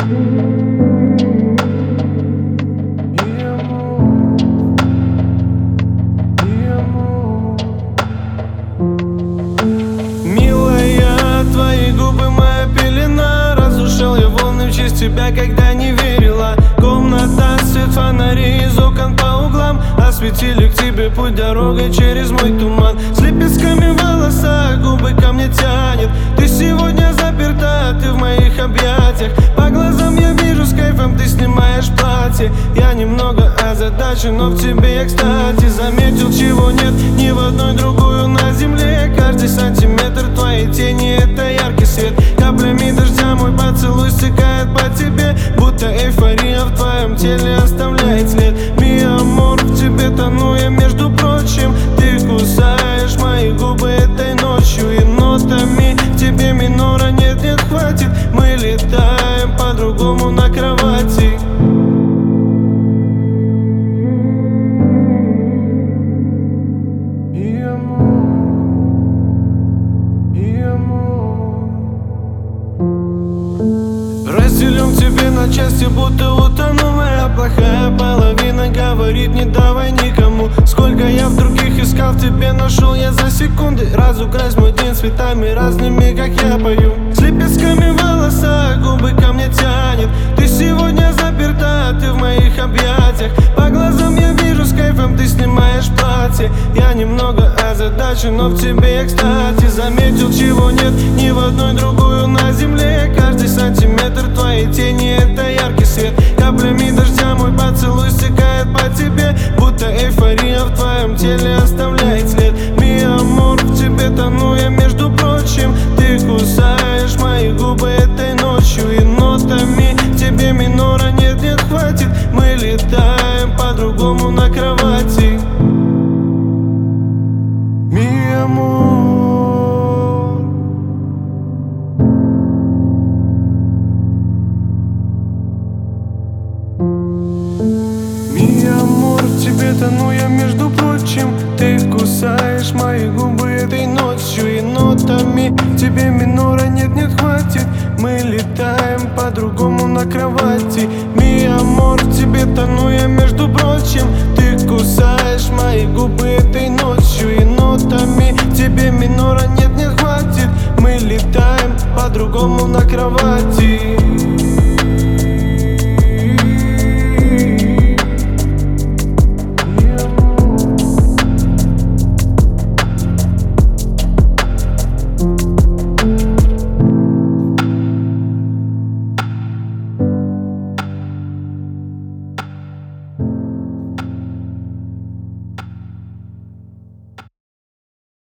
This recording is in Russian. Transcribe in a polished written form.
Милая, твои губы моя пелена. Разрушал я волны в честь тебя, когда не верила. Комната, свет фонарей из окон по углам осветили к тебе путь дорогой через мой туман. С лепестками в волосах, губы ко мне тянет. Ты сегодня заперта, ты в моих объятиях. По глазам я вижу, с кайфом ты снимаешь платье. Я немного озадачен, но в тебе я, кстати, заметил, чего нет ни в одной другую на земле. Каждый сантиметр твоей тени — это яркий свет. Каплями дождя мой поцелуй стекает по тебе, будто эйфория в твоем теле оставляет след. Mi amor, в тебе тону я, между прочим. Ты кусаешь мои губы этой ночью и нотами. В тебе минора нет, нет, хватит. Мы летаем по-другому на кровати. Mi amor, mi amor. Разделим тебе на части, будто утону. Моя плохая половина говорит: не давай никому. Сколько я в других искал, в тебе нашел я за секунды. Разукрась мой день цветами разными, как я пою. С лепестками в волосах, губы ко мне тянет. Ты сегодня заперта, ты в моих объятиях. По глазам я вижу, с кайфом ты снимаешь платье. Я немного озадачен, но в тебе я, кстати, заметил, чего нет ни в одной другую на земле. Каждый сантиметр твоей тени — это яркий свет. Каплями дождя мой поцелуй стекает по тебе, будто эйфория в твоем теле оставляет след. Mi amor, в тебе тону я, между прочим. Ты кусаешь мои губы этой ночью и нотами. В тебе минора нет, нет, хватит. Мы летаем по-другому на кровати. Mi amor. Mi amor, в тебе тону я, между прочим. Ты кусаешь мои губы этой ночью и нотами. В тебе минора нет, нет, хватит. Мы летаем по-другому на кровати. Mi amor, в тебе тону я, между прочим. Ты кусаешь мои губы этой ночью и нотами. В тебе минора нет, нет, хватит. Мы летаем по-другому на кровати.